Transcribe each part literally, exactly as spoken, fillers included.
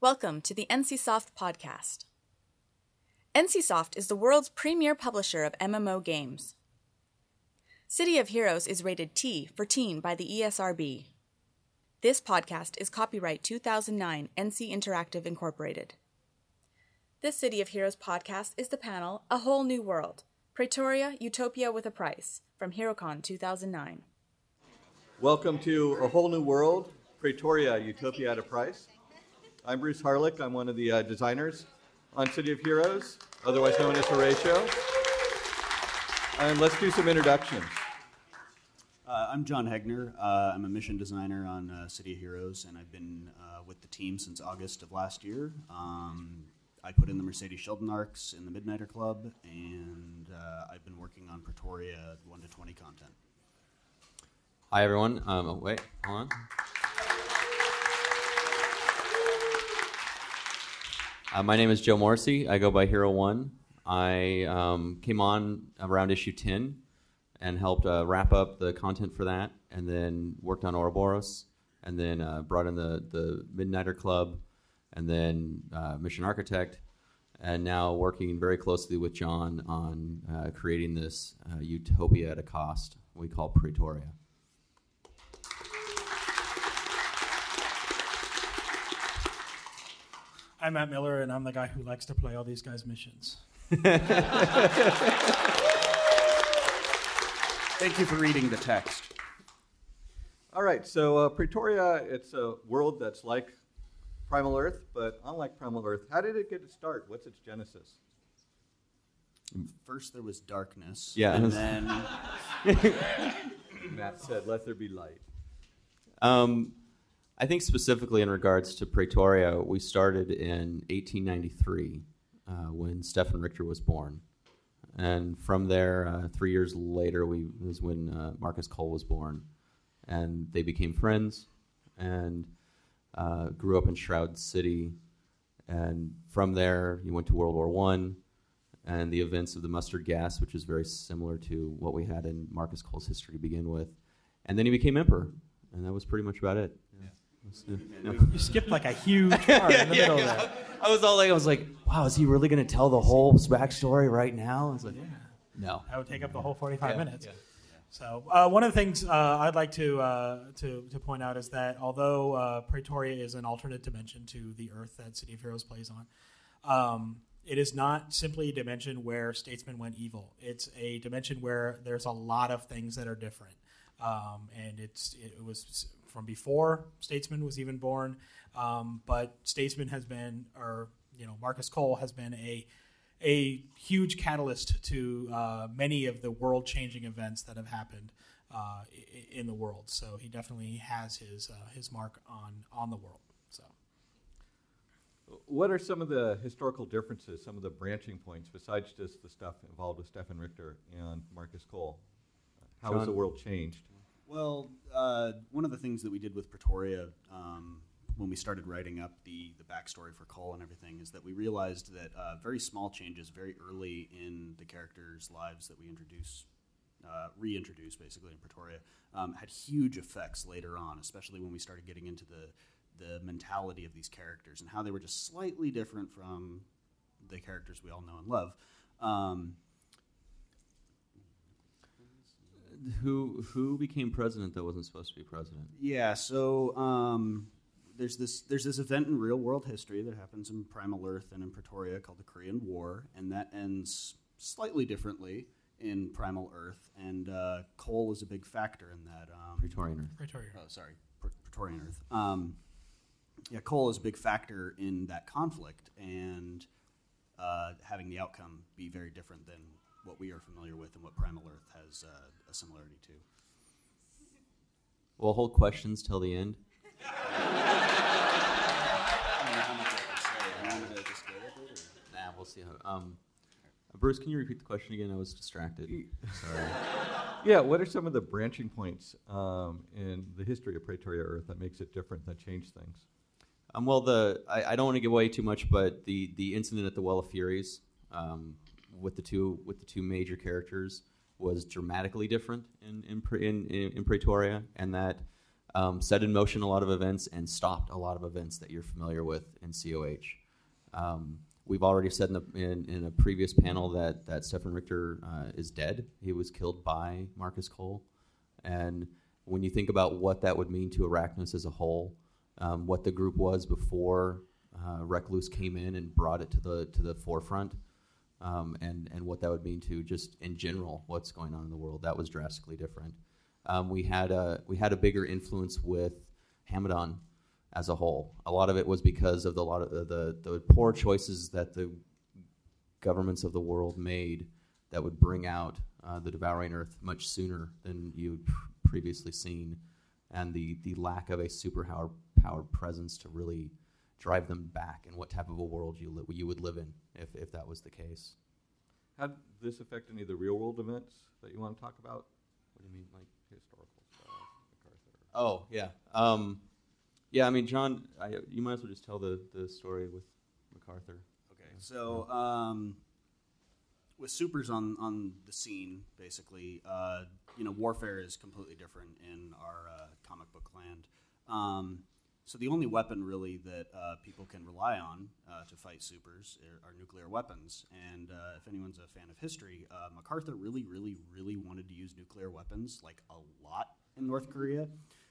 Welcome to the NCSoft podcast. NCSoft is the world's premier publisher of M M O games. City of Heroes is rated T for teen by the E S R B. This podcast is copyright two thousand nine N C Interactive Incorporated. This City of Heroes podcast is the panel A Whole New World, Praetoria, Utopia with a Price, from HeroCon two thousand nine. Welcome to A Whole New World, Praetoria, Utopia at a Price. I'm Bruce Harlick. I'm one of the uh, designers on City of Heroes, otherwise known as Horatio. And let's do some introductions. Uh, I'm John Hegner. Uh, I'm a mission designer on uh, City of Heroes, and I've been uh, with the team since August of last year. Um, I put in the Mercedes Sheldon arcs in the Midnighter Club, and uh, I've been working on Praetoria one to twenty content. Hi, everyone. Um, oh, wait, hold on. Uh, my name is Joe Morrissey. I go by Hero One. I um, came on around issue ten and helped uh, wrap up the content for that, and then worked on Ouroboros, and then uh, brought in the, the Midnighter Club, and then uh, Mission Architect, and now working very closely with John on uh, creating this uh, utopia at a cost we call Praetoria. I'm Matt Miller, and I'm the guy who likes to play all these guys' missions. Thank you for reading the text. All right, so uh, Praetoria, it's a world that's like Primal Earth, but unlike Primal Earth. How did it get its start? What's its genesis? First there was darkness, Yeah. and then... Matt said, let there be light. Um, I think specifically in regards to Praetoria, we started in eighteen ninety-three uh, when Stefan Richter was born. And from there, uh, three years later, we was when uh, Marcus Cole was born. And they became friends and uh, grew up in Shroud City. And from there, he went to World War One and the events of the mustard gas, which is very similar to what we had in Marcus Cole's history to begin with. And then he became Emperor. And that was pretty much about it. Yeah. No. You skipped like a huge part in the yeah, middle yeah. of that. I was all like, I was like, wow, is he really going to tell the whole backstory right now? I was like, Yeah. no. That would take up the whole forty-five Yeah, minutes. yeah. So uh, one of the things uh, I'd like to, uh, to to point out is that although uh, Praetoria is an alternate dimension to the Earth that City of Heroes plays on, um, it is not simply a dimension where statesmen went evil. It's a dimension where there's a lot of things that are different. Um, and it's it was from before Statesman was even born, um, but Statesman has been, or you know, Marcus Cole has been a a huge catalyst to uh, many of the world-changing events that have happened uh, in the world. So he definitely has his uh, his mark on on the world. So, What are some of the historical differences, some of the branching points, besides just the stuff involved with Stefan Richter and Marcus Cole? How John? has the world changed? Well, uh, one of the things that we did with Praetoria um, when we started writing up the, the backstory for Cole and everything is that we realized that uh, very small changes very early in the characters' lives that we introduce, uh, reintroduce basically in Praetoria, um, had huge effects later on, especially when we started getting into the, the mentality of these characters and how they were just slightly different from the characters we all know and love. Um, Who who became president that wasn't supposed to be president? Yeah, so um, there's this there's this event in real world history that happens in Primal Earth and in Praetoria called the Korean War, and that ends slightly differently in Primal Earth, and uh, Cole is a big factor in that. Um, Praetorian Earth. Praetoria. Oh, sorry, Pr- Praetorian Earth. Um, yeah, Cole is a big factor in that conflict, and uh, having the outcome be very different than what we are familiar with and what Primal Earth has uh, a similarity to. We'll hold questions till the end. I don't know how much I can say. I'm gonna just go with it, or? Nah, we'll see how. Um, Bruce, can you repeat the question again? I was distracted. Sorry. Yeah, what are some of the branching points um, in the history of Praetoria Earth that makes it different, that changed things? Um, well, the I, I don't want to give away too much, but the, the incident at the Well of Furies um, with the two with the two major characters was dramatically different in in in, in, in Praetoria, and that um, set in motion a lot of events and stopped a lot of events that you're familiar with in C O H. Um, we've already said in, the, in, in a previous panel that, that Stefan Richter uh, is dead. He was killed by Marcus Cole. And when you think about what that would mean to Arachnos as a whole, um, what the group was before uh, Recluse came in and brought it to the to the forefront, um, and, and what that would mean to just in general what's going on in the world, that was drastically different. Um, we had a we had a bigger influence with Hamadan as a whole. A lot of it was because of the lot of the, the, the poor choices that the governments of the world made that would bring out uh, the Devouring Earth much sooner than you'd pr- previously seen, and the, the lack of a superpowered powered presence to really drive them back, and what type of a world you li- you would live in if, if that was the case. How did this affect any of the real world events that you want to talk about? What do you mean, like historical stuff, MacArthur? Oh, yeah. Um, yeah, I mean, John, I, you might as well just tell the, the story with MacArthur. Okay, so um, with supers on, on the scene, basically, uh, you know, warfare is completely different in our uh, comic book land. Um, so the only weapon really that uh, people can rely on uh, to fight supers are, are nuclear weapons. And uh, if anyone's a fan of history, uh, MacArthur really, really, really wanted to use nuclear weapons, like a lot in North Korea.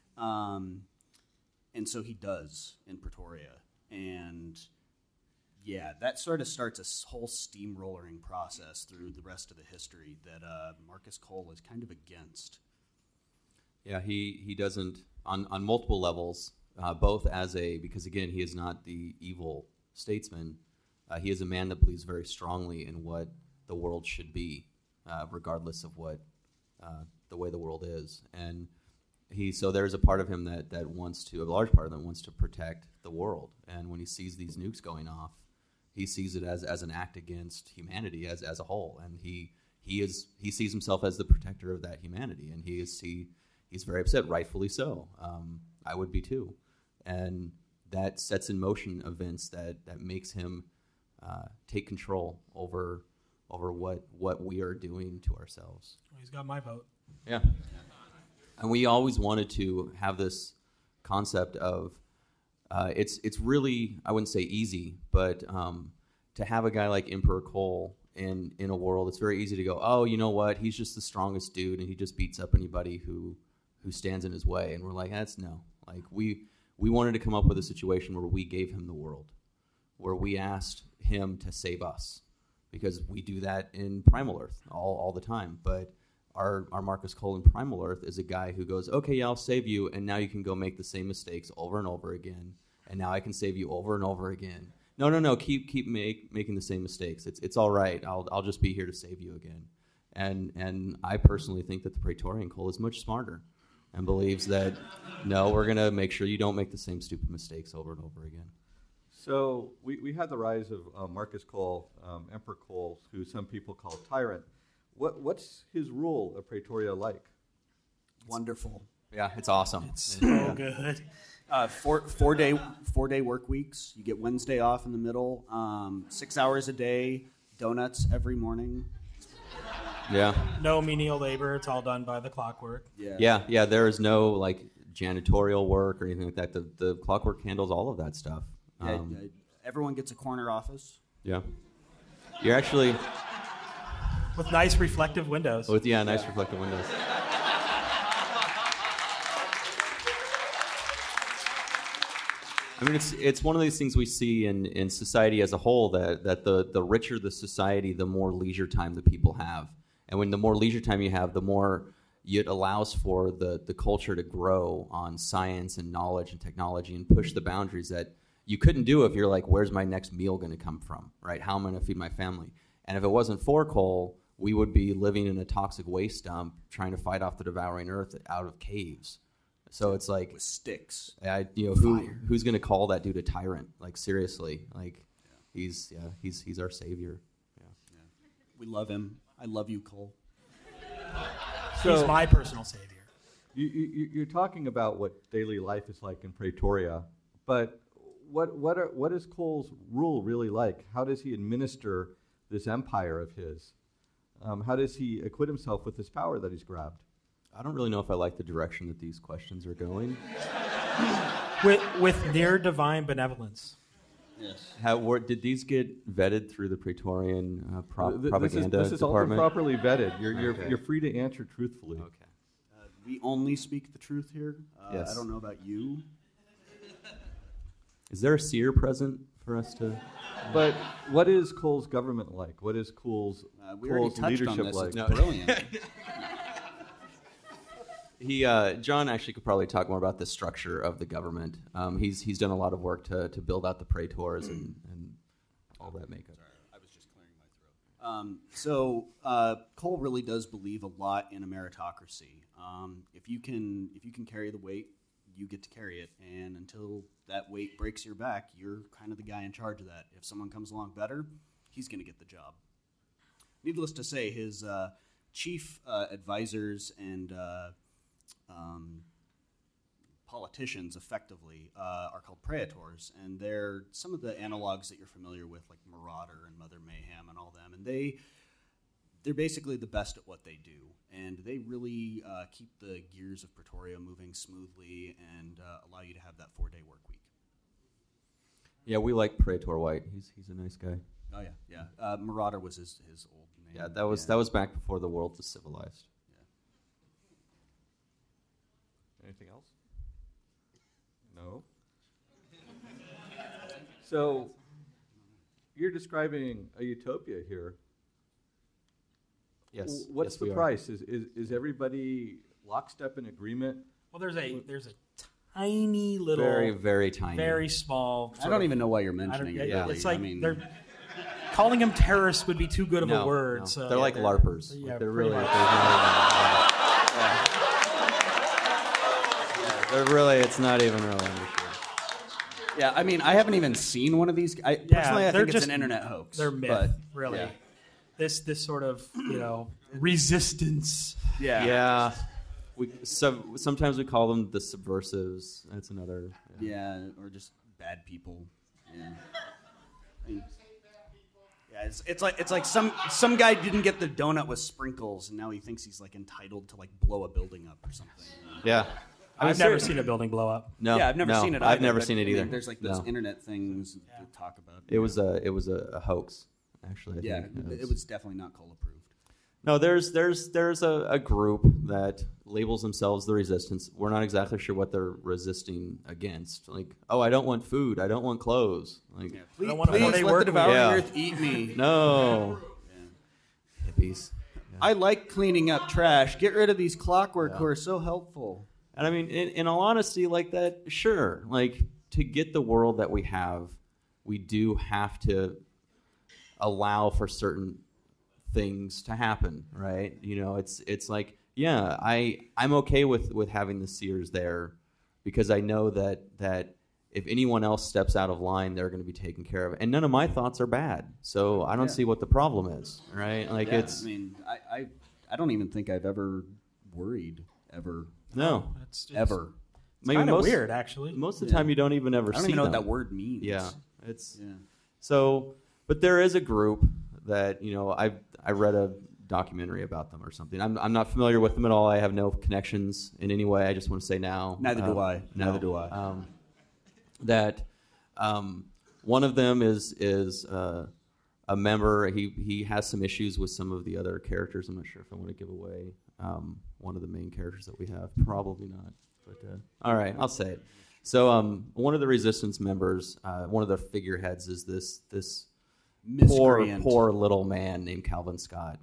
Um, and so he does in Pretoria. And yeah, that sort of starts a whole steamrollering process through the rest of the history that uh, Marcus Cole is kind of against. Yeah, he, he doesn't, on, on multiple levels, uh, both as a, because again, he is not the evil statesman. Uh, he is a man that believes very strongly in what the world should be, uh, regardless of what uh, the way the world is. And he, so there's a part of him that, that wants to, a large part of him wants to protect the world. And when he sees these nukes going off, he sees it as, as an act against humanity as, as a whole. And he, he is, he sees himself as the protector of that humanity. And he is, he, he's very upset, rightfully so. Um, I would be too. And that sets in motion events that, that makes him uh, take control over over what, what we are doing to ourselves. Well, he's got my vote. Yeah. And we always wanted to have this concept of, uh, it's it's really, I wouldn't say easy, but um, to have a guy like Emperor Cole in, in a world, it's very easy to go, oh, you know what, he's just the strongest dude and he just beats up anybody who who stands in his way. And we're like, that's no. Like, we we wanted to come up with a situation where we gave him the world, where we asked him to save us, because we do that in Primal Earth all, all the time. But our, our Marcus Cole in Primal Earth is a guy who goes, okay, yeah, I'll save you, and now you can go make the same mistakes over and over again, and now I can save you over and over again. No, no, no, keep keep make, making the same mistakes. It's it's all right. I'll I'll just be here to save you again. And and I personally think that the Praetorian Cole is much smarter and believes that, no, we're going to make sure you don't make the same stupid mistakes over and over again. So we, we had the rise of uh, Marcus Cole, um, Emperor Cole, who some people call Tyrant. What What's his rule of Praetoria like? Wonderful. Yeah, it's awesome. It's so good. Uh, four four day four day work weeks. You get Wednesday off in the middle. Um, six hours a day. Donuts every morning. Yeah. No menial labor. It's all done by the clockwork. Yeah. Yeah, yeah. There is no like janitorial work or anything like that. The the clockwork handles all of that stuff. Yeah, Um, uh, everyone gets a corner office. yeah. You're actually With nice reflective windows. with yeah, nice reflective windows. I mean, it's it's one of these things we see in, in society as a whole, that, that the, the richer the society, the more leisure time the people have. And when the more leisure time you have, the more it allows for the, the culture to grow on science and knowledge and technology and push the boundaries that you couldn't do if you're like, where's my next meal going to come from, right? How am I going to feed my family? And if it wasn't for coal, we would be living in a toxic waste dump trying to fight off the devouring earth out of caves. So it's like, With sticks. I, you know, who Fire. who's going to call that dude a tyrant? Like, seriously, like he's yeah, he's he's our savior. Yeah. We love him. I love you, Cole. He's my personal savior. You, you, you're talking about what daily life is like in Praetoria, but what what are, what is Cole's rule really like? How does he administer this empire of his? Um, how does he acquit himself with this power that he's grabbed? I don't really know if I like the direction that these questions are going. with with near divine benevolence. Yes. How were, did these get vetted through the Praetorian uh, pro- Th- propaganda this is, this is all been department? properly vetted. You're, you're, Okay. you're free to answer truthfully. Okay. Uh, we only speak the truth here. Uh, Yes. I don't know about you. Is there a seer present for us to? But what is Cole's government like? What is Cole's, Uh, we already Cole's touched leadership on this. like? It's No. brilliant. He, uh, John, actually could probably talk more about the structure of the government. Um, he's he's done a lot of work to, to build out the praetors and, and all that makeup. I was just clearing my throat. Um, so uh, Cole really does believe a lot in a meritocracy. Um, if you can, if you can carry the weight, you get to carry it, and until that weight breaks your back, you're kind of the guy in charge of that. If someone comes along better, he's going to get the job. Needless to say, his uh, chief uh, advisors and uh, um, politicians, effectively, uh, are called praetors, and they're some of the analogs that you're familiar with, like Marauder and Mother Mayhem and all them, and they they're basically the best at what they do, and they really uh, keep the gears of Pretoria moving smoothly and uh, allow you to have that four-day work week. Yeah, we like Praetor White. He's he's a nice guy. Oh yeah, yeah. Uh, Marauder was his, his old name. Yeah, that was that was back before the world was civilized. Anything else? No. So, you're describing a utopia here. Yes. W- What's yes, the we are. price? Is, is is everybody lockstep in agreement? Well, there's a there's a tiny little, Very very tiny. very small. I sort don't of- even know why you're I don't, mentioning it. yeah, really. it's like I mean, they're calling them terrorists would be too good of No, a word. no. So they're yeah, like LARPers. Yeah, Like, they're pretty really. much. There's not even, yeah. Yeah, they're really. It's not even really an issue. yeah, I mean, I haven't even seen one of these. I, Yeah, personally, I they're think it's just- an internet hoax. They're myth, but, really. Yeah. This this sort of you know resistance. Yeah. Yeah. We so sometimes we call them the subversives. That's another. Yeah, or just bad people. Yeah. I mean, yeah, it's, it's like it's like some some guy didn't get the donut with sprinkles, and now he thinks he's like entitled to like blow a building up or something. Yeah. I mean, I've never cer- seen a building blow up. No. yeah, I've never no, seen it. I've either, never but, seen it I mean, either. there's like those No. internet things to talk about. It was a it was a, a hoax. Actually, I yeah, think. it was definitely not Cole approved. No, there's there's there's a, a group that labels themselves the resistance. We're not exactly sure what they're resisting against. Like, oh, I don't want food. I don't want clothes. Like, Yeah, please, don't want a please four-day let work the week. devouring Yeah. earth eat me. no. Hippies. I like cleaning up trash. Get rid of these clockwork who are so helpful. And I mean, in, in all honesty, like that, sure. Like, to get the world that we have, we do have to allow for certain things to happen, right? You know, it's it's like, yeah, I I'm okay with with having the seers there because I know that that if anyone else steps out of line, they're going to be taken care of. And none of my thoughts are bad, so I don't Yeah. see what the problem is, right? Like Yeah, it's I mean, I, I I don't even think I've ever worried ever no, It's, it's ever. maybe kind of most weird, actually. most of the Yeah. time you don't even ever I don't see even know what them. that word means. Yeah, it's Yeah. so. But there is a group that you know I I read a documentary about them or something. I'm I'm not familiar with them at all. I have no connections in any way. I just want to say now. Neither do um, I. Neither no, do I. Um, that um, one of them is is uh, a member. He he has some issues with some of the other characters. I'm not sure if I want to give away um, one of the main characters that we have. Probably not. But uh, all right, I'll say it. So um, one of the resistance members, uh, one of the figureheads, is this this poor Miscreant. poor little man named Calvin Scott,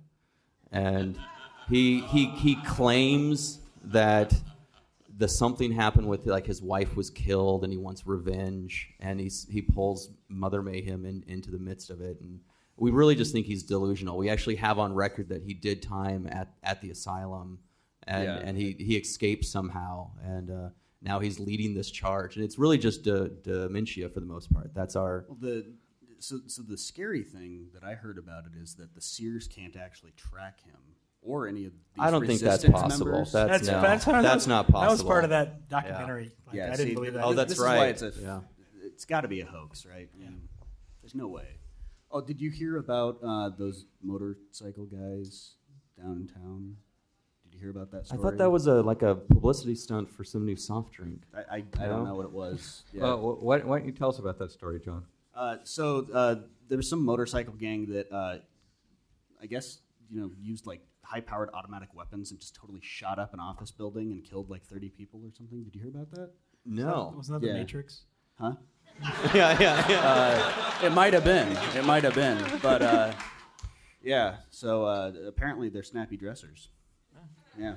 and he he he claims that the something happened with like his wife was killed and he wants revenge, and he's he pulls Mother Mayhem in, into the midst of it, and we really just think he's delusional. We actually have on record that he did time at, at the asylum, and Yeah. and he he escaped somehow, and uh, now he's leading this charge, and it's really just de- dementia for the most part. That's our Well, the so so the scary thing that I heard about it is that the Seers can't actually track him or any of these I don't think that's resistance possible. members. That's, That's no, that's, how- that's not possible. That was part of that documentary. Like, yeah, I see, didn't believe that. Oh, that's this right. Is why it's a, Yeah. It's got to be a hoax, right? I mean, there's no way. Oh, did you hear about uh, those motorcycle guys downtown? Did you you hear about that I story? thought that was a like a publicity stunt for some new soft drink. I, I, I don't know what it was. Yeah. Uh, wh- why, why don't you tell us about that story, John? Uh, so uh, there was some motorcycle gang that uh, I guess you know used like high-powered automatic weapons and just totally shot up an office building and killed like thirty people or something. Did you hear about that? No. Wasn't that Yeah. the Matrix? Huh? yeah, yeah, yeah. Uh, it might have been. It might have been. But uh, yeah. So uh, apparently they're snappy dressers. Yeah.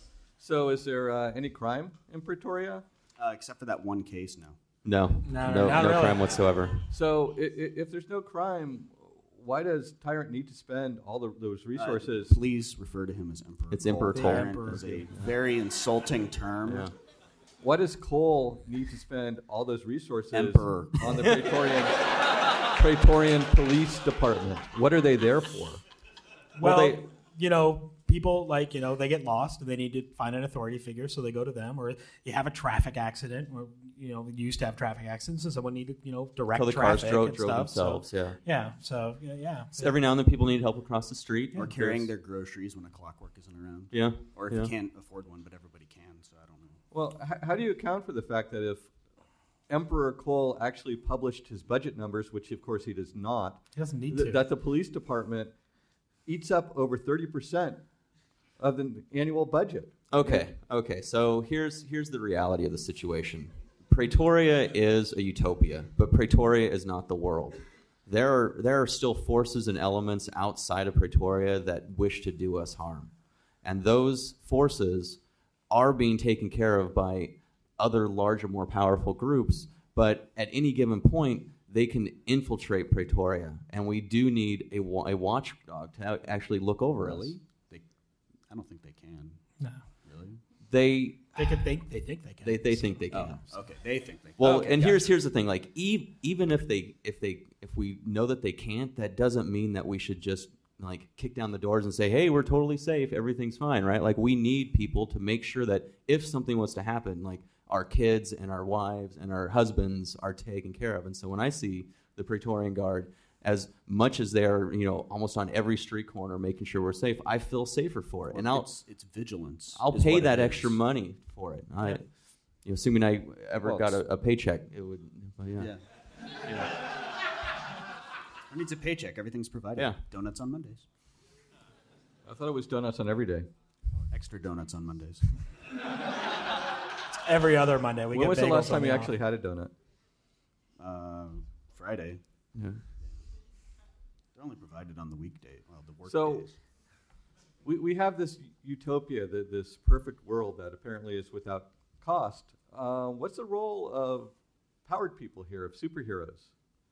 So is there uh, any crime in Pretoria? Uh, except for that one case, no. No, No, no, not no really. crime whatsoever. So i- i- if there's no crime, why does Tyrant need to spend all the, those resources? Uh, please refer to him as Emperor. It's Cole. Emperor Cole. Tyrant Emperor. is a very insulting term. Yeah. Why does Cole need to spend all those resources Emperor. on the Praetorian, Praetorian Police Department? What are they there for? Well, they- you know, people like, you know, they get lost and they need to find an authority figure, so they go to them. Or you have a traffic accident, or, you know, you used to have traffic accidents, and someone needed, you know, direct Until the cars traffic drove, and drove stuff. So, themselves, yeah. yeah, so, yeah. yeah. So every now and then people need help across the street. Or carrying their groceries when a clockwork isn't around. Yeah. Or if yeah. you can't afford one, but everybody can, so I don't know. Well, h- how do you account for the fact that if Emperor Cole actually published his budget numbers, which of course he does not, He doesn't need th- to. that the police department eats up over thirty percent of the annual budget? Okay, okay. So here's here's the reality of the situation. Pretoria is a utopia, but Pretoria is not the world. There are there are still forces and elements outside of Pretoria that wish to do us harm. And those forces are being taken care of by other larger, more powerful groups, but at any given point, they can infiltrate Pretoria, and we do need a, wa- a watchdog to actually look over us. Really? They, I don't think they can. No. Really? They They could think, they think they can. they, they think they can. Oh, okay. They think they can. Well, Okay, and gotcha. here's here's the thing: like, ev- even if they if they if we know that they can't, that doesn't mean that we should just like kick down the doors and say, "Hey, we're totally safe, everything's fine," right? Like, we need people to make sure that if something was to happen, like our kids and our wives and our husbands are taken care of. And so when I see the Praetorian Guard, as much as they're, you know, almost on every street corner making sure we're safe, I feel safer for it. Well, and I'll it's, it's vigilance. I'll is pay what that it extra is. money for it. I, Yeah. you know, assuming I ever Well, got a, a paycheck, it would. But yeah. Yeah. Who needs a paycheck? Everything's provided. Yeah. Donuts on Mondays. I thought it was donuts on every day. Extra donuts on Mondays. Every other Monday we When get was the bagels last on time you the actually had a donut? Uh, Friday. Yeah. They're only provided on the weekday. Well, the work So- days. We, we have this utopia, the, this perfect world that apparently is without cost. Uh, what's the role of powered people here, of superheroes?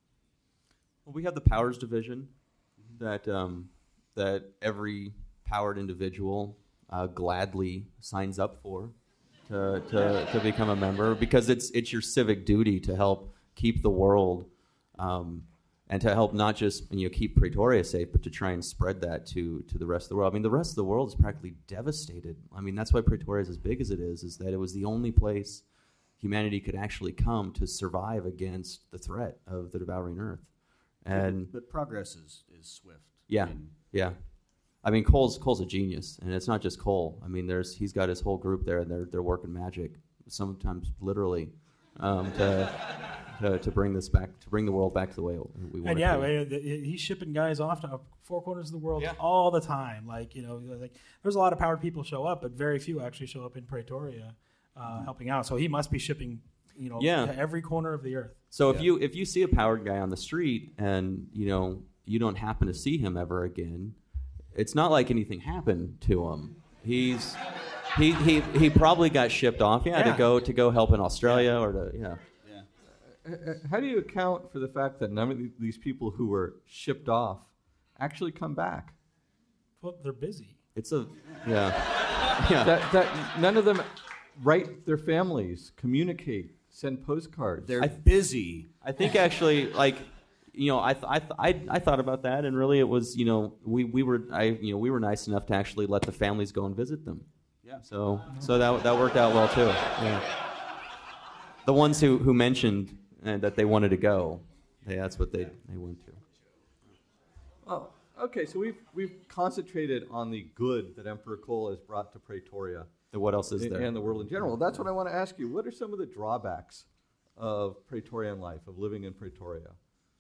Well, we have the powers division that um, that every powered individual uh, gladly signs up for to, to, to become a member, because it's it's your civic duty to help keep the world um, and to help not just, you know, keep Pretoria safe, but to try and spread that to to the rest of the world. I mean, the rest of the world is practically devastated. I mean, that's why Pretoria is as big as it is, is that it was the only place humanity could actually come to survive against the threat of the devouring earth. And but progress is, is swift. yeah, I mean, yeah. I mean, Cole's Cole's a genius, and it's not just Cole. I mean, there's he's got his whole group there, and they're they're working magic, sometimes literally, um, to, to to bring this back, to bring the world back to the way we want And it yeah, to be. I mean, th- he's shipping guys off to four corners of the world Yeah. all the time. Like, you know, like there's a lot of powered people show up, but very few actually show up in Pretoria uh, helping out. So he must be shipping, you know, Yeah. to every corner of the earth. So if Yeah. you if you see a powered guy on the street and you know you don't happen to see him ever again, it's not like anything happened to him. He's he he, he probably got shipped off, yeah, Yeah. to go to go help in Australia or to yeah. yeah. Uh, How do you account for the fact that none of the- these people who were shipped off actually come back? Well, they're busy. It's a yeah yeah. That, that none of them write their families, communicate, send postcards. They're I- busy. I think actually, like, you know, I, th- I, th- I, I thought about that, and really, it was, you know, we, we were, I, you know, we were nice enough to actually let the families go and visit them. Yeah. So, so that that worked out well too. Yeah. The ones who, who mentioned uh, that they wanted to go, they, that's what they they went to. Well, Okay, so we've we've concentrated on the good that Emperor Cole has brought to Praetoria. And what else is there? And the world in general. That's what I want to ask you. What are some of the drawbacks of Praetorian life, of living in Praetoria?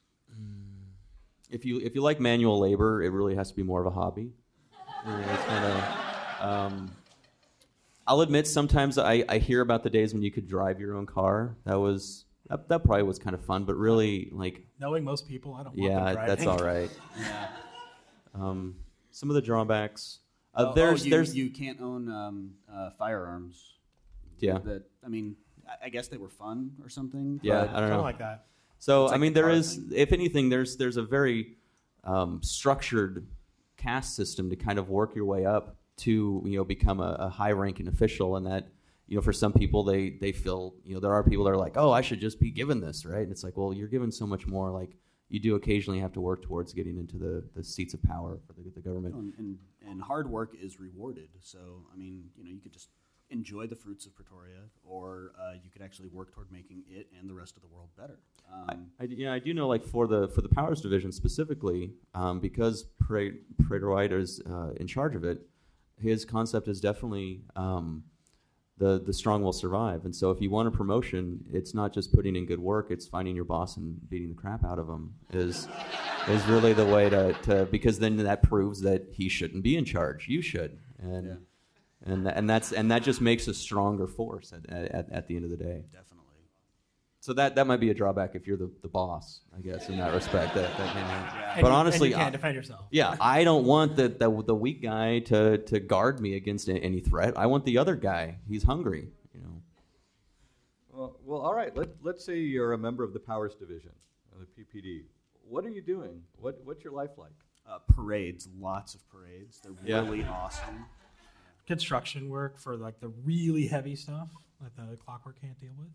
If you if you like manual labor, it really has to be more of a hobby. You know, it's kinda, um, I'll admit sometimes I, I hear about the days when you could drive your own car. That was that, that probably was kind of fun, but really like knowing most people, I don't want yeah, them driving. that's all right. Yeah. Um, some of the drawbacks. Uh, oh, there's oh, you, there's you can't own um, uh, firearms. yeah. That I mean, I, I guess they were fun or something. Yeah, but I don't Kind know. of like that. So It's I like mean, the there car is, thing. if anything, there's there's a very um, structured caste system to kind of work your way up to you know become a, a high-ranking official, and that you know for some people they they feel you know there are people that are like, oh, I should just be given this, right? And it's like, well, you're given so much more. Like you do occasionally have to work towards getting into the, the seats of power for the, the government. And, and and hard work is rewarded. So I mean, you know, you could just enjoy the fruits of Pretoria, or uh, you could actually work toward making it and the rest of the world better. Um, I, yeah, I do know, like for the for the powers division specifically, um, because Praetor White is uh, in charge of it. His concept is definitely um, the the strong will survive, and so if you want a promotion, it's not just putting in good work; it's finding your boss and beating the crap out of him. Is is really the way to, to because then that proves that he shouldn't be in charge. You should, and Yeah. and and that's and that just makes a stronger force at at, at the end of the day. definitely. So that, that might be a drawback if you're the, the boss, I guess, in that respect. That, that, you know. And But you, honestly, and you can't I- defend yourself. yeah, I don't want the, the the weak guy to, to guard me against a- any threat. I want the other guy. He's hungry, you know. Well, well, all right. Let, let's say you're a member of the Powers Division, of the P P D. What are you doing? What What's your life like? Uh, parades, lots of parades. They're Yeah. really awesome. Construction work for like the really heavy stuff that the Clockwork can't deal with.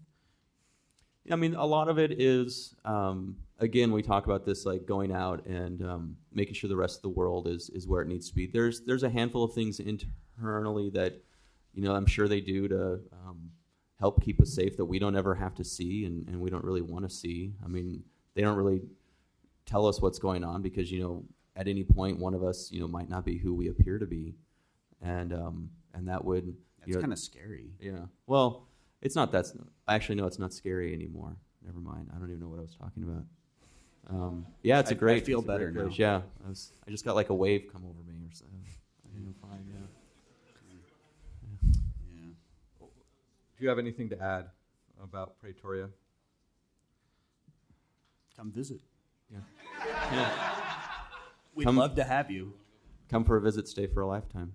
I mean, a lot of it is, um, again, we talk about this like going out and um, making sure the rest of the world is is where it needs to be. There's there's a handful of things internally that, you know, I'm sure they do to um, help keep us safe that we don't ever have to see and, and we don't really want to see. I mean, they don't really tell us what's going on because, you know, at any point one of us, you know, might not be who we appear to be. And um, and that would... That's you know, kind of scary. yeah. Well, it's not that. Actually, no, it's not scary anymore. Never mind. I don't even know what I was talking about. Um, yeah, it's a I- I great. feel it's a great better place. now. Yeah, I was. I just got like a wave come over me or something. I think I'm fine. Yeah. Yeah. Do you have anything to add about Praetoria? Come visit. Yeah. yeah. We'd Come- love to have you. Come for a visit, stay for a lifetime.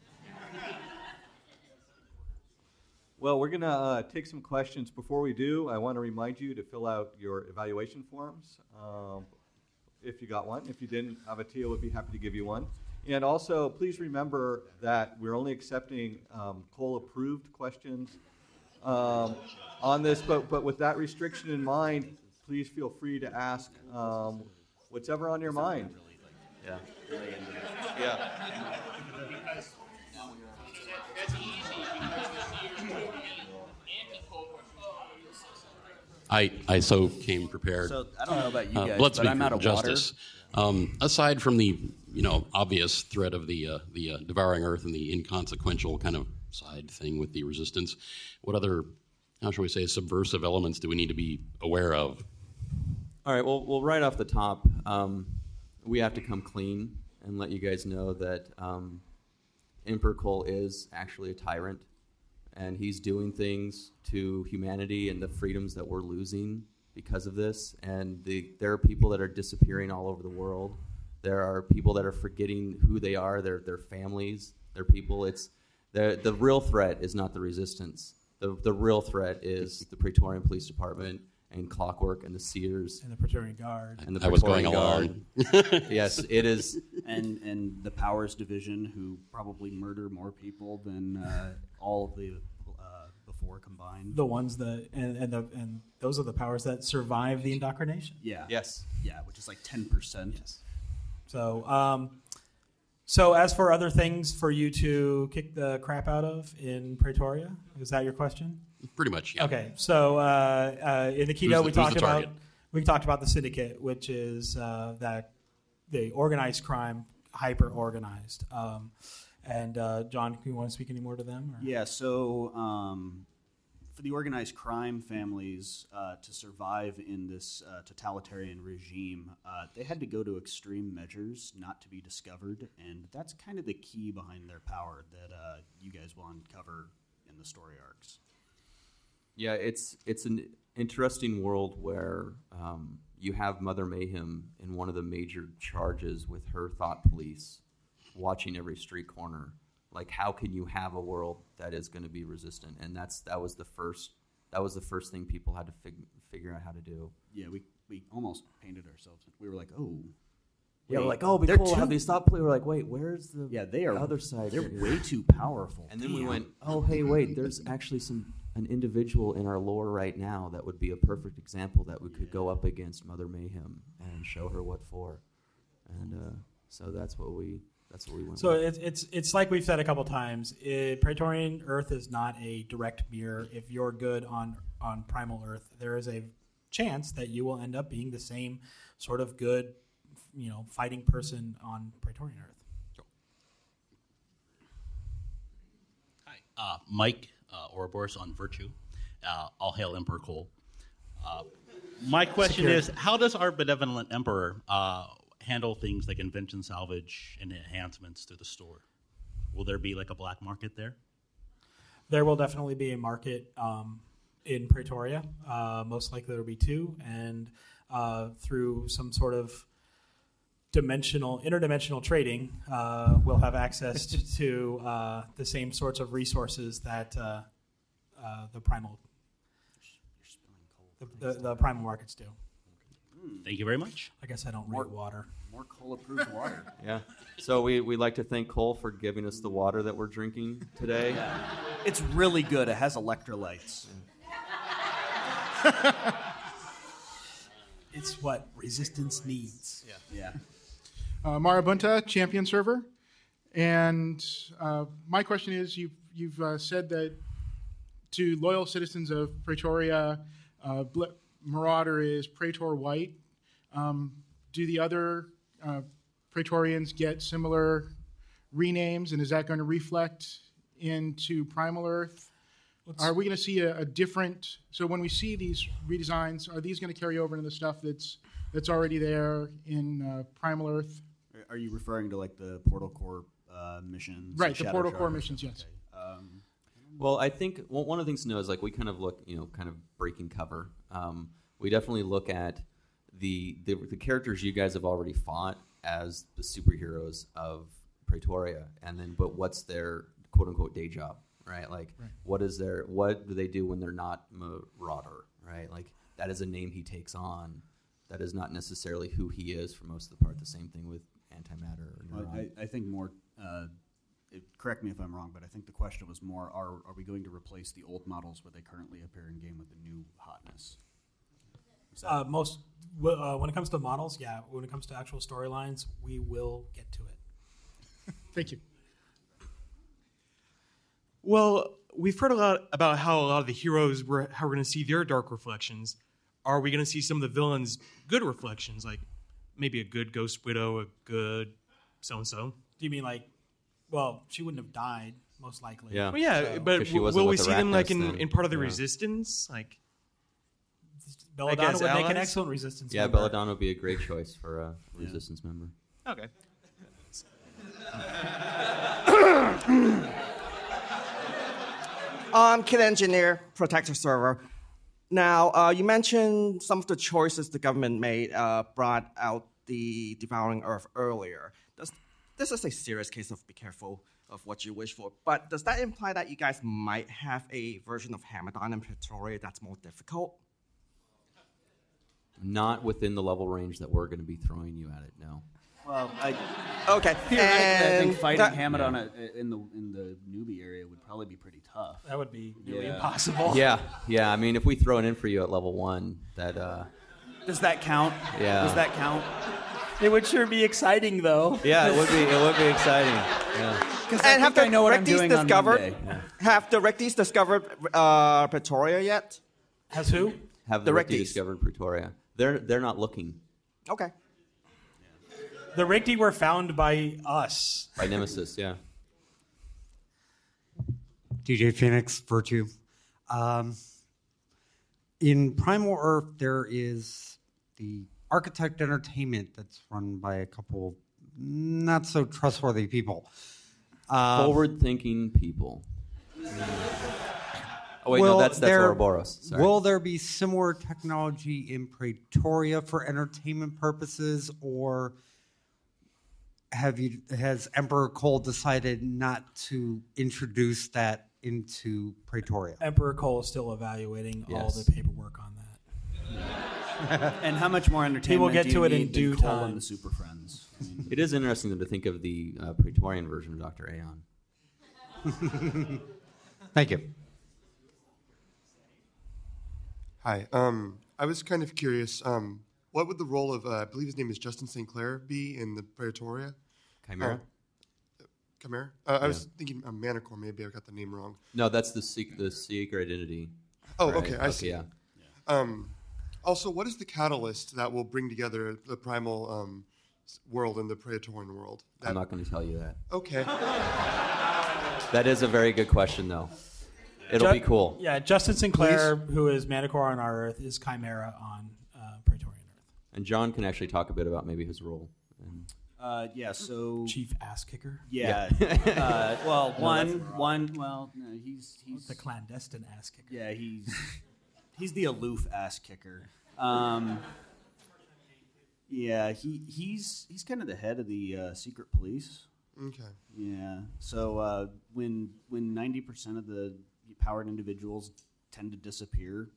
Well, we're going to uh, take some questions. Before we do, I want to remind you to fill out your evaluation forms um, if you got one. If you didn't, Avatia would be happy to give you one. And also, please remember that we're only accepting um, Cole-approved questions um, on this, but, but with that restriction in mind, please feel free to ask um, whatever on your mind. Yeah. Yeah. I, I so came prepared. So I don't know about you Uh, guys, blood but I'm speaker, out of justice. Um, aside from the you know obvious threat of the uh, the uh, devouring earth and the inconsequential kind of side thing with the resistance, what other, how shall we say, subversive elements do we need to be aware of? All right. Well, well, right off the top, um, we have to come clean and let you guys know that um, Emperor Cole is actually a tyrant, and he's doing things to humanity and the freedoms that we're losing because of this. And the, there are people that are disappearing all over the world. There are people that are forgetting who they are, their their families, their people. It's the the real threat is not the resistance. The the real threat is the Praetorian Police Department and Clockwork and the Sears And the Praetorian Guard. and the I was going Praetorian along. Guard. Yes, it is. and and the Powers Division, who probably murder more people than uh, all of the uh, before combined. The ones that and and, the, and those are the powers that survive the indoctrination. Yeah. Yes. Yeah, which is like ten percent. Yes. So, um, so as for other things for you to kick the crap out of in Praetoria, is that your question? Pretty much, yeah. Okay. So uh, uh, in the keynote, the- we who's talked the about target? we talked about the syndicate, which is uh, that the organized crime hyper organized. Um, and uh, John, do you want to speak any more to them? Or? Yeah. So um, for the organized crime families uh, to survive in this uh, totalitarian regime, uh, they had to go to extreme measures not to be discovered, and that's kind of the key behind their power that uh, you guys will uncover in the story arcs. Yeah, it's it's an interesting world where um, you have Mother Mayhem in one of the major charges with her thought police watching every street corner. Like, how can you have a world that is going to be resistant? And that's that was the first that was the first thing people had to fig- figure out how to do. Yeah, we we almost painted ourselves. We were like, oh. Yeah, wait, we're like, oh, be they're cool. too- Have these thought police. We're like, wait, where's the Yeah, they are other side? They're here? way too powerful. And then we Damn. went, oh, hey, wait, there's actually some an individual in our lore right now that would be a perfect example that we could go up against Mother Mayhem and show her what for. And uh, so that's what we that's what we went So with. it's it's it's like we've said a couple times. It, Praetorian Earth is not a direct mirror. If you're good on on Primal Earth, there is a chance that you will end up being the same sort of good, you know, fighting person on Praetorian Earth. Hi, uh, Mike uh, Ouroboros on Virtue. Uh, all hail Emperor Cole. Uh, my question Secure. is, how does our benevolent Emperor uh, handle things like invention salvage and enhancements through the store? Will there be like a black market there? There will definitely be a market um, in Praetoria. Uh, most likely there will be two, and uh, through some sort of dimensional, interdimensional trading, uh, we'll have access to, to uh, the same sorts of resources that uh, uh, the primal, the, the, the primal markets do. Thank you very much. I guess I don't More- rate water. More coal-approved water. Yeah. So we we like to thank Cole for giving us the water that we're drinking today. It's really good. It has electrolytes. It's what resistance needs. Yeah. Uh, Marabunta, champion server. And uh, my question is, you've, you've uh, said that to loyal citizens of Praetoria, uh, Ble- Marauder is Praetor White. Um, do the other uh, Praetorians get similar renames, and is that going to reflect into Primal Earth? Let's- Are we going to see a, a different... So when we see these redesigns, are these going to carry over into the stuff that's that's already there in uh, Primal Earth? Are- Are you referring to like the Portal Core uh, missions? Right, the Shadow Portal Core Charters? missions, yes. Okay. Um, Well, I think well, one of the things to know is like we kind of look, you know, kind of breaking cover. Um, we definitely look at the, the the characters you guys have already fought as the superheroes of Praetoria, and then but what's their quote unquote day job, right? Like Right. what is their what do they do when they're not Marauder, right? Like that is a name he takes on. That is not necessarily who he is for most of the part. The same thing with Antimatter or Well, Neuron. I, I think more. Uh, it, correct me if I'm wrong, but I think the question was more: Are are we going to replace the old models where they currently appear in game with the new hotness? Is that- Uh, most w- uh, when it comes to models, yeah. When it comes to actual storylines, we will get to it. Thank you. Well, we've heard a lot about how a lot of the heroes were how we're going to see their dark reflections. Are we going to see some of the villains' good reflections, like maybe a good Ghost Widow, a good so and so? Do you mean like, well, she wouldn't have died, most likely. Yeah. Well, yeah, So- but 'Cause she w- wasn't will we with see them like Arachnos in, then. in part of the Yeah. resistance? Like, Belladonna Like as would make an allies? excellent resistance yeah, member. Belladonna would be a great choice for a resistance member. okay, Um, Kid Engineer, Protector Server. Now, uh, you mentioned some of the choices the government made uh, brought out the Devouring Earth earlier. Does, this is a serious case of be careful of what you wish for, but does that imply that you guys might have a version of Hamadon and Praetoria that's more difficult? Not within the level range that we're going to be throwing you at it. No. well, I, Okay, theoretically, I think and fighting that- Hamadon a- in the in the newbie area would probably be pretty tough. That would be nearly Yeah. impossible. Yeah, yeah. I mean, if we throw it in for you at level one, that uh, Does that count? Yeah. Does that count? It would sure be exciting, though. yeah, it would be it would be exciting. Yeah. Because And have the I know what I'm Recties doing on discovered? Monday. Have the Recties discovered uh, Praetoria yet? Has who? Have The the Recti Recties. discovered Pretoria. They're they're not looking. Okay. The Rigti were found by us. By Nemesis, yeah. D J Phoenix, Virtue. Um, in Primal Earth, there is the Architect Entertainment that's run by a couple not so trustworthy people. Uh, Forward-thinking people. Oh, wait, will no, that's, that's there, Ouroboros. Sorry. Will there be similar technology in Praetoria for entertainment purposes, or have you has Emperor Cole decided not to introduce that into Praetoria? Emperor Cole is still evaluating Yes. all the paperwork on that. And how much more entertainment He will get do to you it in need due than Cole time. and the Super Friends? I mean, It is interesting though, to think of the uh, Praetorian version of Doctor Aeon. Thank you. Hi. Um, I was kind of curious. Um, what would the role of, uh, I believe his name is Justin Saint Clair, be in the Praetoria? Chimera? Uh, Chimera? Uh, I Yeah. was thinking uh, Manticore. Maybe I got the name wrong. No, that's the sec- the secret identity. Oh, right? okay. I see. Yeah. Um, also, what is the catalyst that will bring together the primal um, s- world and the Praetorian world? I'm not going to tell you that. Okay. That is a very good question, though. It'll Ju- be cool. Yeah, Justin Sinclair, who is Manticore on our Earth, is Chimera on uh, Praetorian Earth. And John can actually talk a bit about maybe his role. And Uh, yeah, so Chief Ass Kicker. Yeah. Yeah. uh, well, No, one, that's wrong. one. Well, no, he's he's The clandestine ass kicker. Yeah, he's he's the aloof ass kicker. Um, yeah, he he's he's kind of the head of the uh, secret police. Okay. Yeah. So uh, when when ninety percent of the powered individuals tend to disappear,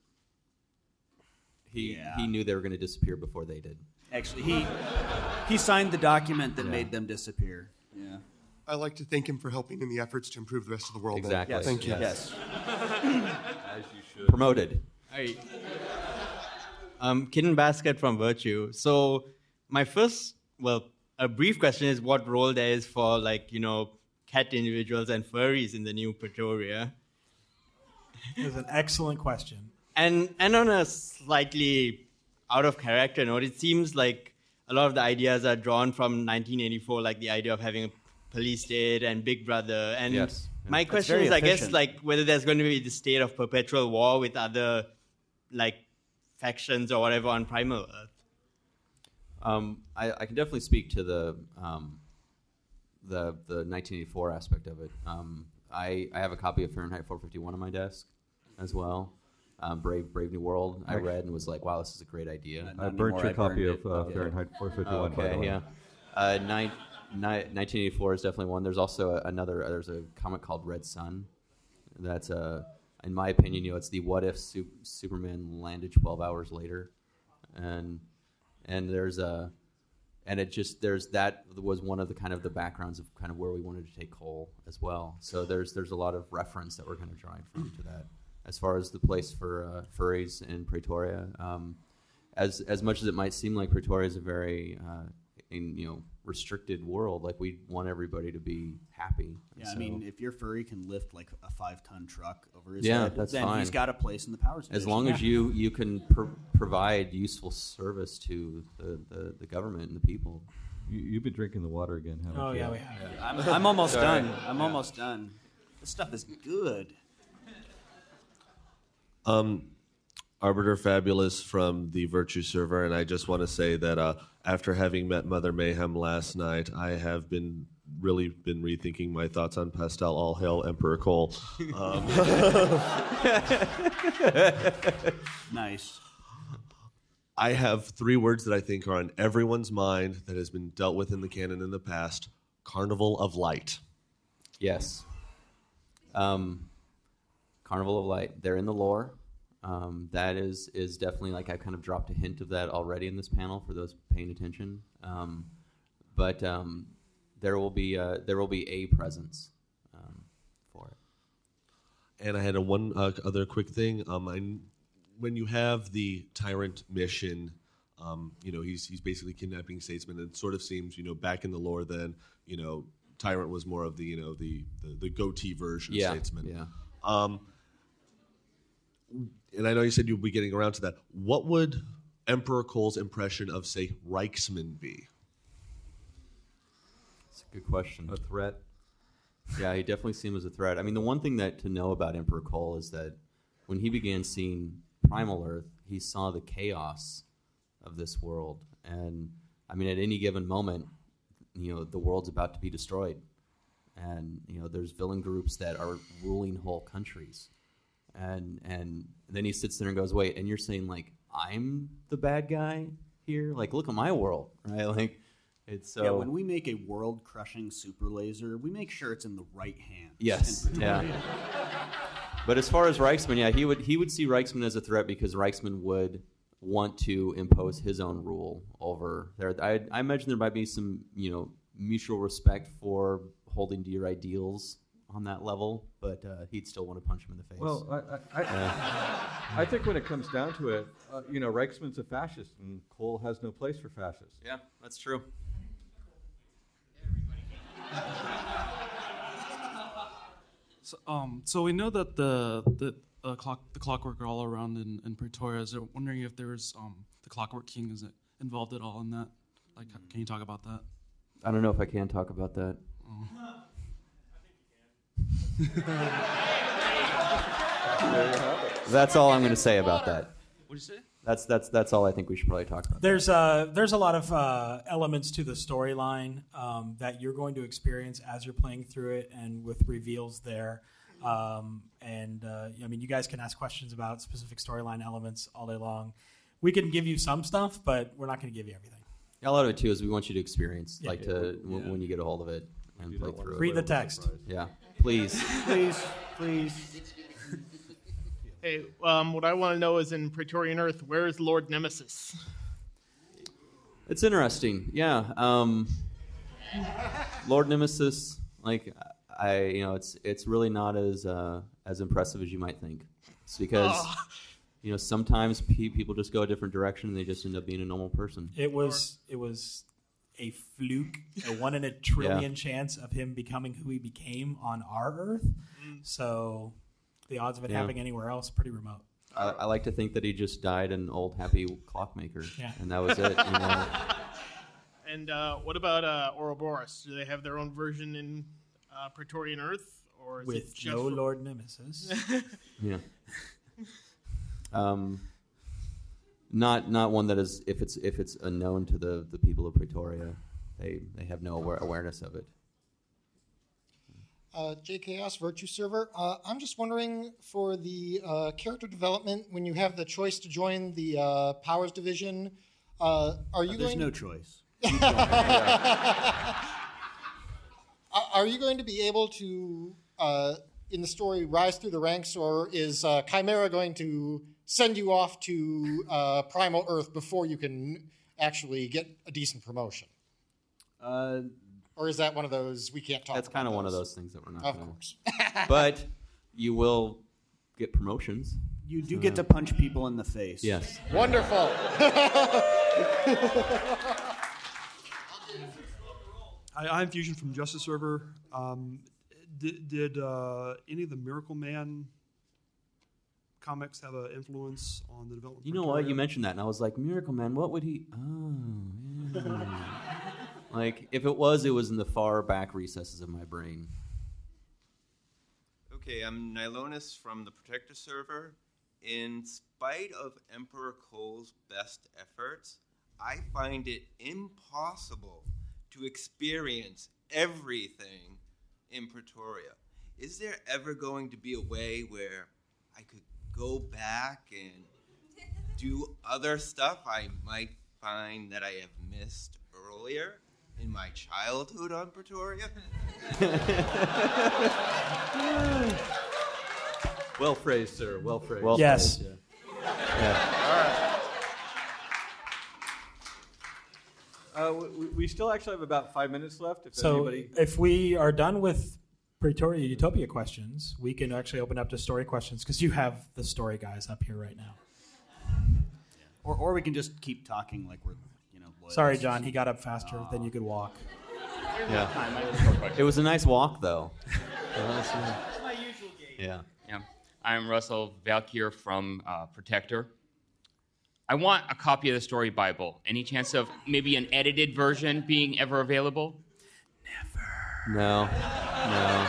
he Yeah. he knew they were going to disappear before they did. actually he he signed the document that Yeah. made them disappear. Yeah. I'd like to thank him for helping in the efforts to improve the rest of the world. then. Exactly. Thank you. Yes. As you should. Promoted. Hi. Um, Kitten Basket from Virtue. So my first, well, a brief question is what role there is for, like, you know, cat individuals and furries in the new Pretoria. It's an excellent question. And and on a slightly out of character note, it seems like a lot of the ideas are drawn from nineteen eighty-four, like the idea of having a police state and Big Brother. And Yes. my That's question very is, I guess, efficient. like whether there's going to be the state of perpetual war with other, like, factions or whatever on Primal Earth. Um, I, I can definitely speak to the um, the the nineteen eighty-four aspect of it. Um, I I have a copy of Fahrenheit four fifty-one on my desk as well. Um, Brave Brave New World. I read and was like, wow, this is a great idea. Not I burnt anymore, your I copy burned of it. uh, Fahrenheit four fifty-one. by Okay, the way. yeah. Uh, nine, nine, nineteen eighty-four is definitely one. There's also a, another. There's a comic called Red Sun. That's a, in my opinion, you know, it's the what if su- Superman landed twelve hours later, and and there's a, and it just there's that was one of the kind of the backgrounds of kind of where we wanted to take Cole as well. So there's there's a lot of reference that we're going to draw from to that. As far as the place for uh, furries in Pretoria, um, as as much as it might seem like Pretoria is a very uh, in, you know restricted world, like we want everybody to be happy. And Yeah, I so- mean, if your furry can lift like a five-ton truck over his Yeah, head, that's then fine. he's got a place in the power station. as long as you you can pr- provide useful service to the, the, the government and the people. You, you've been drinking the water again, haven't Oh, you? yeah, we have. I'm, I'm almost Sorry. done. I'm almost done. This stuff is good. Um, Arbiter Fabulous from the Virtue server, and I just want to say that uh, after having met Mother Mayhem last night, I have been really been rethinking my thoughts on Pastel. All hail Emperor Cole. Um, Nice. I have three words that I think are on everyone's mind that has been dealt with in the canon in the past: Carnival of Light. Yes. Um, Carnival of Light. They're in the lore. Um, that is is definitely like I kind of dropped a hint of that already in this panel for those paying attention. Um, but um, there will be uh, there will be a presence um, for it. And I had a one uh, other quick thing. Um, I, when you have the tyrant mission, um, you know he's he's basically kidnapping statesmen. It sort of seems, you know, back in the lore, then you know tyrant was more of the you know the the, the goatee version Yeah, of statesman. yeah. Um, and I know you said you'll be getting around to that. What would Emperor Cole's impression of, say, Reichsman be? It's a good question. A threat? Yeah, he definitely seemed as a threat. I mean, the one thing that to know about Emperor Cole is that when he began seeing Primal Earth, he saw the chaos of this world. And, I mean, at any given moment, you know, the world's about to be destroyed. And, you know, there's villain groups that are ruling whole countries. And and then he sits there and goes, wait, and you're saying, like, I'm the bad guy here? Like, look at my world, right? Like, it's so... Yeah, when we make a world-crushing super laser, we make sure it's in the right hands. Yes, yeah. But as far as Reichsman, yeah, he would he would see Reichsman as a threat because Reichsman would want to impose his own rule over there. I, I imagine there might be some, you know, mutual respect for holding to your ideals on that level, but uh, he'd still want to punch him in the face. Well, I, I, I, I think when it comes down to it, uh, you know, Reichsman's a fascist, and Cole has no place for fascists. Yeah, that's true. So, um, so we know that the the uh, clock the Clockwork are all around in, in Pretoria. Is there wondering if there's um, the Clockwork King is it involved at all in that? Like, can you talk about that? I don't know if I can talk about that. Oh. That's all I'm going to say about that. What'd you say? That's that's that's all I think we should probably talk about. There's uh, there's a lot of uh, elements to the storyline um, that you're going to experience as you're playing through it, and with reveals there. Um, and uh, I mean, you guys can ask questions about specific storyline elements all day long. We can give you some stuff, but we're not going to give you everything. Yeah, a lot of it too is we want you to experience, Yeah. like to Yeah. w- when you get a hold of it and You play don't want through to it. Read the text. Yeah, please. Please, please. Hey, um, what I want to know is in Praetorian Earth, where is Lord Nemesis? It's interesting, yeah. Um, Lord Nemesis, like I, you know, it's it's really not as uh, as impressive as you might think. It's because Oh. you know sometimes pe- people just go a different direction and they just end up being a normal person. It was it was a fluke, a one in a trillion Yeah. chance of him becoming who he became on our Earth. So the odds of it Yeah. happening anywhere else pretty remote. I, I like to think that he just died an old happy clockmaker, Yeah. and that was it. You know? And uh, what about uh, Ouroboros? Do they have their own version in uh, Praetorian Earth, or is With it just no for- Lord Nemesis. Yeah. Um, not not one that is if it's if it's unknown to the, the people of Pretoria, they they have no aware, awareness of it. Uh, J Chaos Virtue Server. Uh, I'm just wondering for the uh, character development when you have the choice to join the uh, Powers Division. Uh, are you Uh, there's going? no choice. Are- Are you going to be able to, uh, in the story, rise through the ranks, or is uh, Chimera going to send you off to uh, Primal Earth before you can actually get a decent promotion? Uh, or is that one of those we can't talk That's about kind of one of those? those things that we're not. Of gonna, course. But you will get promotions. You do get to punch people in the face. Yes. Wonderful. Hi, I'm Fusion from Justice Server. Um, did did uh, any of the Miracle Man comics have an influence on the development? You of know what? Pretoria? You mentioned that, and I was like, Miracle Man. What would he? Oh, yeah. Like if it was, it was in the far back recesses of my brain. Okay, I'm Nilonis from the Protector server. In spite of Emperor Cole's best efforts, I find it impossible to experience everything in Pretoria. Is there ever going to be a way where I could go back and do other stuff I might find that I have missed earlier in my childhood on Pretoria? Well phrased, sir. Well phrased. Well Yes. phrased, yeah. Uh, we, we still actually have about five minutes left. If So anybody, if we are done with Pretoria Utopia questions, we can actually open up to story questions because you have the story guys up here right now. Or, or we can just keep talking like we're, you know. Loyalists. Sorry, John. He got up faster than you could walk. Yeah. It was a nice walk, though. My usual gait. Yeah. Yeah. I'm Russell Valkyr from uh, Protector. I want a copy of the story Bible. Any chance of maybe an edited version being ever available? No, no.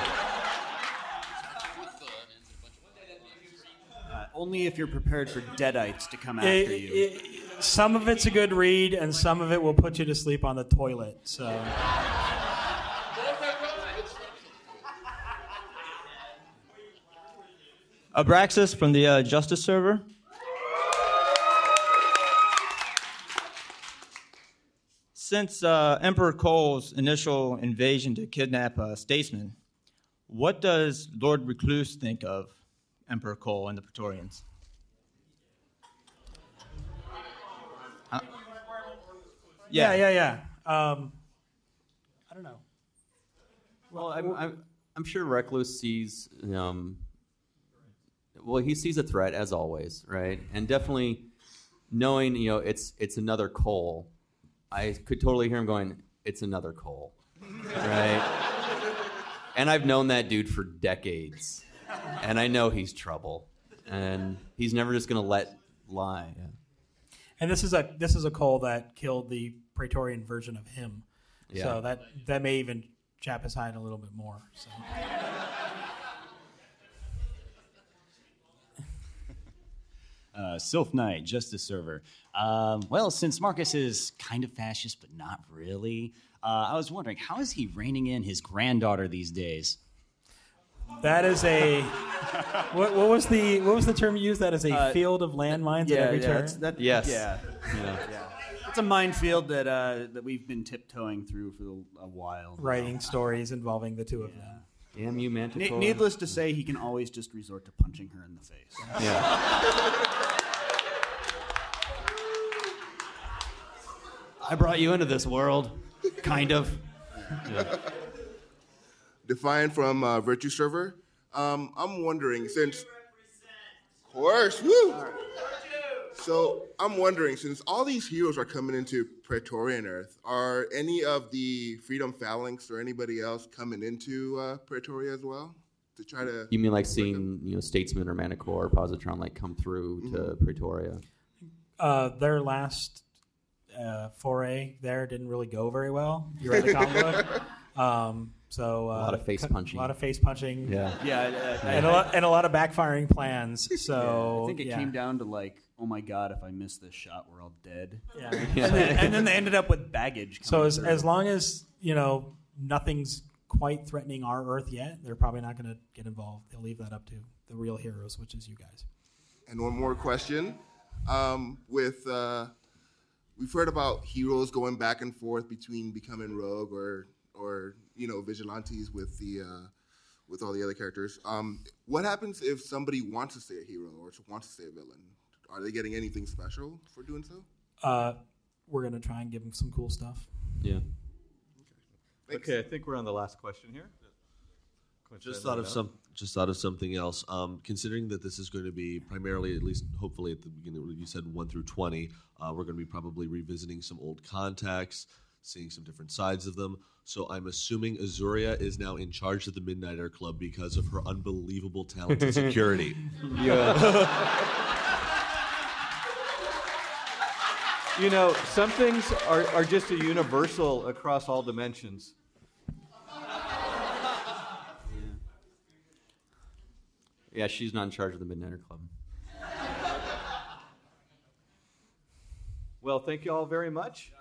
Uh, only if you're prepared for deadites to come after It- you. it- some of it's a good read, and some of it will put you to sleep on the toilet. So. Abraxas from the uh, Justice server. Since uh, Emperor Cole's initial invasion to kidnap uh, statesmen, what does Lord Recluse think of Emperor Cole and the Praetorians? Uh, Yeah, yeah, yeah. Um, I don't know. Well, I'm, I'm, I'm sure Recluse sees, um, well, he sees a threat as always, right? And definitely knowing, you know, it's it's another Cole. I could totally hear him going, "It's another Cole," right? And I've known that dude for decades, and I know he's trouble, and he's never just gonna let lie. Yeah. And this is a this is a Cole that killed the Praetorian version of him. Yeah. So that that may even chap his hide a little bit more. So. Uh, Sylph Knight, Justice server. Um, well, since Marcus is kind of fascist, but not really, uh, I was wondering, how is he reining in his granddaughter these days? That is a what, what was the what was the term you used? That is a Uh, field of landmines yeah, at every yeah, turn. that's- that- Yes. Yeah. Yeah. yeah. It's a minefield that uh, that we've been tiptoeing through for a while. Writing stories involving the two of them. Damn you, Manticore. Ne- needless to say, he can always just resort to punching her in the face. I brought you into this world, kind of. Defiant from uh, Virtue Server. Um, I'm wondering, since... Of course, woo! So, I'm wondering, since all these heroes are coming into Praetorian Earth, are any of the Freedom Phalanx or anybody else coming into uh, Praetoria as well? To try to... You mean like seeing, you know, Statesman or Manticore or Positron like come through to Mm-hmm. Praetoria? Uh, their last uh, foray there didn't really go very well. You read the comic book. Um, so uh, A lot of face punching. A lot of face punching. Yeah. Yeah, uh, and, I- a lot, and a lot of backfiring plans. So I think it yeah. came down to like, oh my god, if I miss this shot, we're all dead. Yeah. and, then, and then they ended up with baggage. So coming as, through. as long as you know nothing's quite threatening our Earth yet, they're probably not going to get involved. They'll leave that up to the real heroes, which is you guys. And one more question. Um, with uh, we've heard about heroes going back and forth between becoming rogue or or you know vigilantes with the uh, with all the other characters. Um, what happens if somebody wants to stay a hero or wants to stay a villain? Are they getting anything special for doing so? Uh, we're going to try and give them some cool stuff. Yeah. Okay, I think we're on the last question here. Just thought of some. Just thought of something else. Um, considering that this is going to be primarily, at least hopefully at the beginning, you said one through twenty. Uh, we're going to be probably revisiting some old contacts, seeing some different sides of them. So I'm assuming Azuria is now in charge of the Midnighter Club because of her unbelievable talent and security. You know, some things are, are just a universal across all dimensions. Yeah, she's not in charge of the Midnighter Club. Well, thank you all very much.